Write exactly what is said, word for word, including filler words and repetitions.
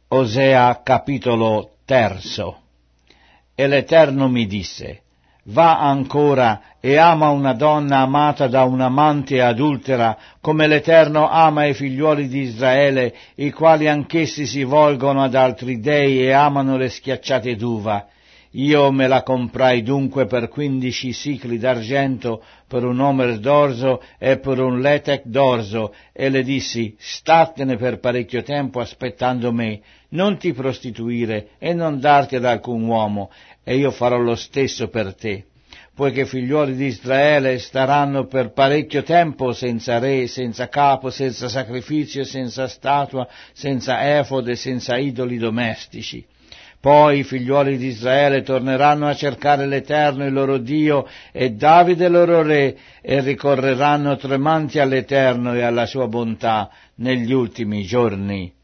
Osea capitolo terzo. E l'Eterno mi disse: va ancora e ama una donna amata da un amante adultera, come l'Eterno ama i figliuoli di Israele, i quali anch'essi si volgono ad altri dei e amano le schiacciate d'uva. Io me la comprai dunque per quindici sicli d'argento, per un omer d'orzo e per un letec d'orzo, e le dissi: statene per parecchio tempo aspettando me, non ti prostituire e non darti ad alcun uomo, e io farò lo stesso per te, poiché figliuoli di Israele staranno per parecchio tempo senza re, senza capo, senza sacrificio, senza statua, senza efode, senza idoli domestici. Poi i figliuoli di Israele torneranno a cercare l'Eterno il loro Dio e Davide loro re, e ricorreranno tremanti all'Eterno e alla sua bontà negli ultimi giorni.